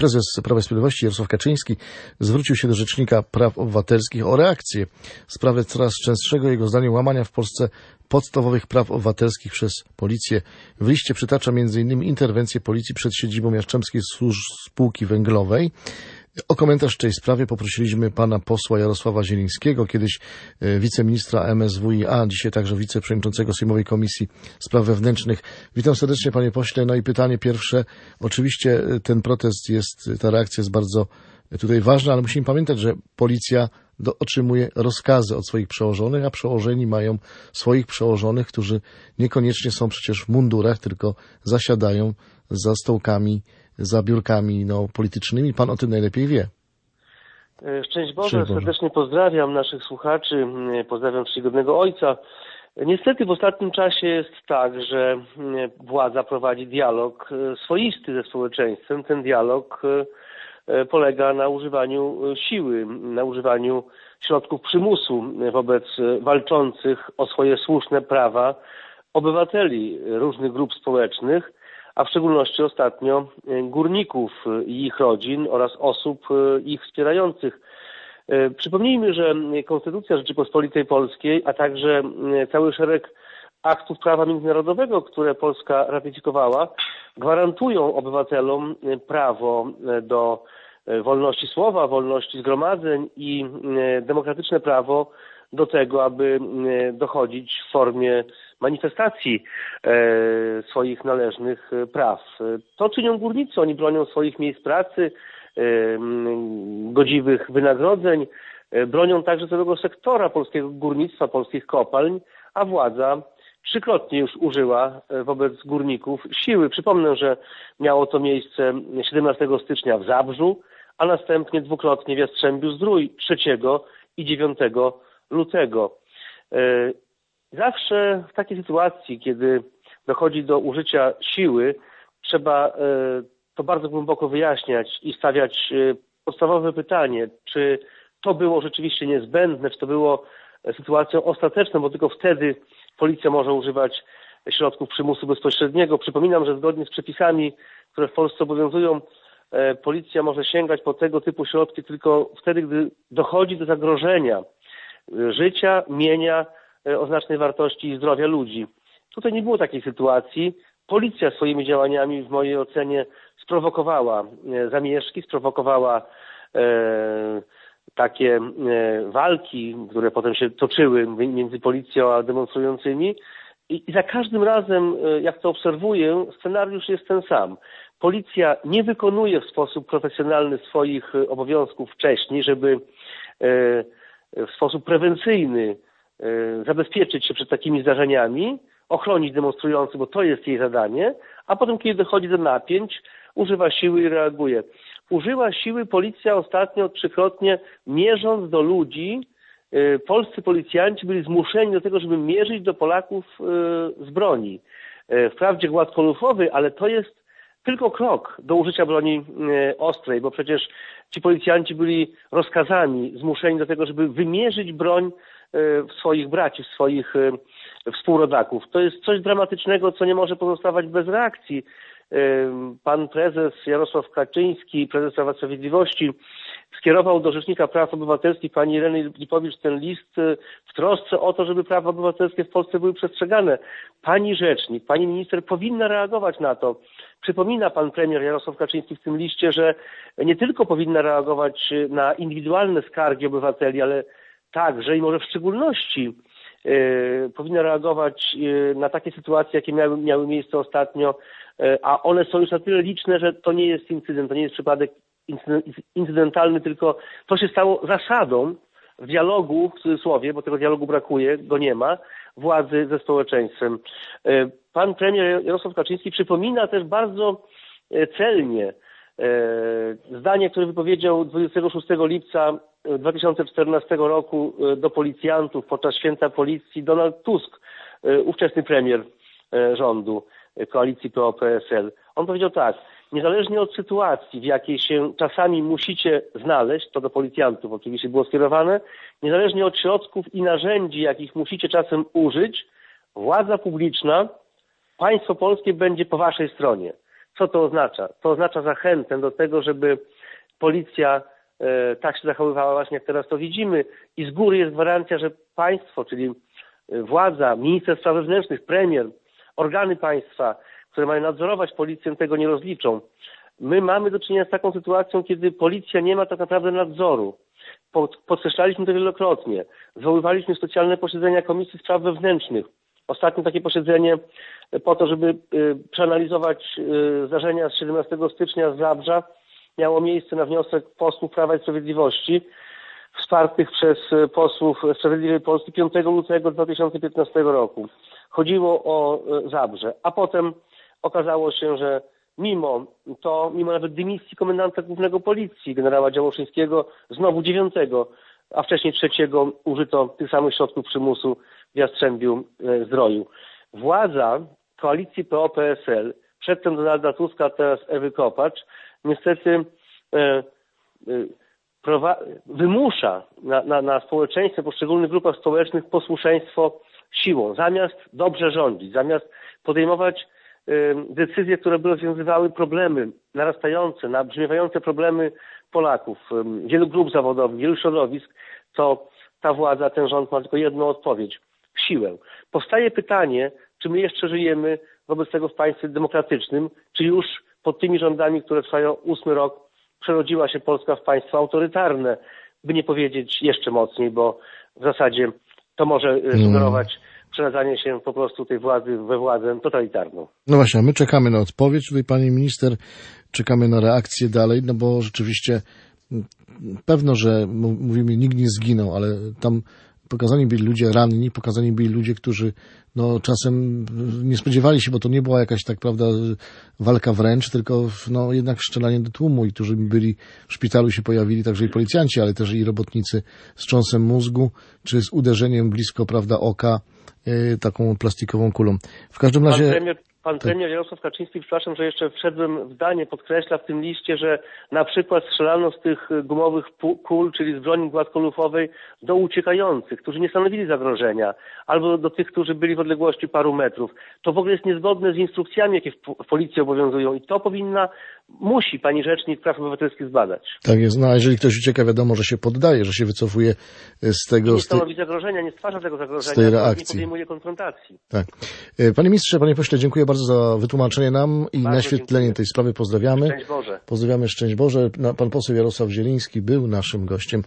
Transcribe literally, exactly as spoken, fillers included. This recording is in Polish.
prezes Prawa i Sprawiedliwości Jarosław Kaczyński zwrócił się do Rzecznika Praw Obywatelskich o reakcję w sprawie coraz częstszego, jego zdaniem, łamania w Polsce podstawowych praw obywatelskich przez policję. W liście przytacza między innymi interwencję policji przed siedzibą Jastrzębskiej Spółki Węglowej. O komentarz w tej sprawie poprosiliśmy pana posła Jarosława Zielińskiego, kiedyś wiceministra M S W i A, dzisiaj także wiceprzewodniczącego Sejmowej Komisji Spraw Wewnętrznych. Witam serdecznie, panie pośle. No i pytanie pierwsze. Oczywiście ten protest jest, ta reakcja jest bardzo tutaj ważna, ale musimy pamiętać, że policja do, otrzymuje rozkazy od swoich przełożonych, a przełożeni mają swoich przełożonych, którzy niekoniecznie są przecież w mundurach, tylko zasiadają za stołkami, za biurkami no, politycznymi. Pan o tym najlepiej wie. Szczęść Boże, Szczęść Boże. Serdecznie pozdrawiam naszych słuchaczy, pozdrawiam czcigodnego ojca. Niestety w ostatnim czasie jest tak, że władza prowadzi dialog swoisty ze społeczeństwem. Ten dialog polega na używaniu siły, na używaniu środków przymusu wobec walczących o swoje słuszne prawa obywateli różnych grup społecznych, a w szczególności ostatnio górników i ich rodzin oraz osób ich wspierających. Przypomnijmy, że Konstytucja Rzeczypospolitej Polskiej, a także cały szereg aktów prawa międzynarodowego, które Polska ratyfikowała, gwarantują obywatelom prawo do wolności słowa, wolności zgromadzeń i demokratyczne prawo do tego, aby dochodzić w formie manifestacji swoich należnych praw. To czynią górnicy, oni bronią swoich miejsc pracy, godziwych wynagrodzeń, bronią także całego sektora polskiego górnictwa, polskich kopalń, a władza trzykrotnie już użyła wobec górników siły. Przypomnę, że miało to miejsce siedemnastego stycznia w Zabrzu, a następnie dwukrotnie w Jastrzębiu-Zdrój trzeciego i dziewiątego lutego. Zawsze w takiej sytuacji, kiedy dochodzi do użycia siły, trzeba to bardzo głęboko wyjaśniać i stawiać podstawowe pytanie, czy to było rzeczywiście niezbędne, czy to było sytuacją ostateczną, bo tylko wtedy policja może używać środków przymusu bezpośredniego. Przypominam, że zgodnie z przepisami, które w Polsce obowiązują, policja może sięgać po tego typu środki tylko wtedy, gdy dochodzi do zagrożenia życia, mienia o znacznej wartości i zdrowia ludzi. Tutaj nie było takiej sytuacji. Policja swoimi działaniami, w mojej ocenie, sprowokowała zamieszki, sprowokowała e, takie e, walki, które potem się toczyły między policją a demonstrującymi. I, I za każdym razem, jak to obserwuję, scenariusz jest ten sam. Policja nie wykonuje w sposób profesjonalny swoich obowiązków wcześniej, żeby e, w sposób prewencyjny zabezpieczyć się przed takimi zdarzeniami, ochronić demonstrujących, bo to jest jej zadanie, a potem, kiedy dochodzi do napięć, używa siły i reaguje. Użyła siły policja ostatnio trzykrotnie, mierząc do ludzi. Polscy policjanci byli zmuszeni do tego, żeby mierzyć do Polaków z broni. Wprawdzie gładkolufowy, ale to jest tylko krok do użycia broni ostrej, bo przecież ci policjanci byli rozkazani, zmuszeni do tego, żeby wymierzyć broń w swoich braci, w swoich współrodaków. To jest coś dramatycznego, co nie może pozostawać bez reakcji. Pan prezes Jarosław Kaczyński, prezes Prawa i Sprawiedliwości, skierował do Rzecznika Praw Obywatelskich pani Ireny Lipowicz ten list w trosce o to, żeby prawa obywatelskie w Polsce były przestrzegane. Pani rzecznik, pani minister powinna reagować na to. Przypomina pan premier Jarosław Kaczyński w tym liście, że nie tylko powinna reagować na indywidualne skargi obywateli, ale także i może w szczególności yy, powinna reagować yy, na takie sytuacje, jakie miały, miały miejsce ostatnio, yy, a one są już na tyle liczne, że to nie jest incydent, to nie jest przypadek incydentalny, tylko to się stało zasadą w dialogu, w cudzysłowie, bo tego dialogu brakuje, go nie ma, władzy ze społeczeństwem. Yy, pan premier Jarosław Kaczyński przypomina też bardzo yy, celnie yy, zdanie, które wypowiedział dwudziestego szóstego lipca dwa tysiące czternastego roku do policjantów podczas Święta Policji Donald Tusk, ówczesny premier rządu koalicji P O P S L. On powiedział tak: niezależnie od sytuacji, w jakiej się czasami musicie znaleźć, to do policjantów oczywiście było skierowane, niezależnie od środków i narzędzi, jakich musicie czasem użyć, władza publiczna, państwo polskie będzie po waszej stronie. Co to oznacza? To oznacza zachętę do tego, żeby policja e, tak się zachowywała właśnie, jak teraz to widzimy, i z góry jest gwarancja, że państwo, czyli władza, minister spraw wewnętrznych, premier, organy państwa, które mają nadzorować policję, tego nie rozliczą. My mamy do czynienia z taką sytuacją, kiedy policja nie ma tak naprawdę nadzoru. Podkreślaliśmy to wielokrotnie. Zwoływaliśmy specjalne posiedzenia Komisji Spraw Wewnętrznych. Ostatnie takie posiedzenie po to, żeby przeanalizować zdarzenia z siedemnastego stycznia z Zabrza, miało miejsce na wniosek posłów Prawa i Sprawiedliwości, wspartych przez posłów Sprawiedliwej Polski piątego lutego dwa tysiące piętnastego roku. Chodziło o Zabrze, a potem okazało się, że mimo to, mimo nawet dymisji komendanta głównego policji, generała Działoszyńskiego, znowu dziewiątego, a wcześniej trzeciego użyto tych samych środków przymusu w Jastrzębiu Zdroju. Władza koalicji P O P S L, przedtem Donalda Tuska, teraz Ewy Kopacz, niestety e, e, prowa- wymusza na, na, na społeczeństwie, poszczególnych grupach społecznych posłuszeństwo siłą. Zamiast dobrze rządzić, zamiast podejmować e, decyzje, które by rozwiązywały problemy narastające, nabrzmiewające problemy Polaków, e, wielu grup zawodowych, wielu środowisk, to ta władza, ten rząd ma tylko jedną odpowiedź – siłę. Powstaje pytanie, czy my jeszcze żyjemy wobec tego w państwie demokratycznym, czy już pod tymi rządami, które trwają ósmy rok, przerodziła się Polska w państwo autorytarne, by nie powiedzieć jeszcze mocniej, bo w zasadzie to może sugerować przeradzanie się po prostu tej władzy we władzę totalitarną. No właśnie, my czekamy na odpowiedź tutaj, pani minister, czekamy na reakcję dalej, no bo rzeczywiście pewno, że mówimy, nikt nie zginął, ale tam pokazani byli ludzie ranni, pokazani byli ludzie, którzy no czasem nie spodziewali się, bo to nie była jakaś tak, prawda, walka wręcz, tylko no jednak strzelanie do tłumu i którzy byli w szpitalu się pojawili także i policjanci, ale też i robotnicy z trząsem mózgu, czy z uderzeniem blisko, prawda, oka, yy, taką plastikową kulą. W każdym razie... Pan premier, pan premier Jarosław Kaczyński, przepraszam, że jeszcze wszedłem w zdanie, podkreśla w tym liście, że na przykład strzelano z tych gumowych kul, czyli z broni gładkolufowej, do uciekających, którzy nie stanowili zagrożenia, albo do tych, którzy byli w odległości paru metrów. To w ogóle jest niezgodne z instrukcjami, jakie w policji obowiązują i to powinna, musi pani rzecznik praw obywatelskich zbadać. Tak jest, no a jeżeli ktoś ucieka, wiadomo, że się poddaje, że się wycofuje z tego... I nie stanowi zagrożenia, nie stwarza tego zagrożenia, z tej reakcji. Nie podejmuje konfrontacji. Tak. Panie ministrze, panie pośle, dziękuję bardzo za wytłumaczenie nam i Bardzo naświetlenie dziękuję. tej sprawy. Pozdrawiamy. Szczęść Boże. Pozdrawiamy, szczęść Boże. Pan poseł Jarosław Zieliński był naszym gościem.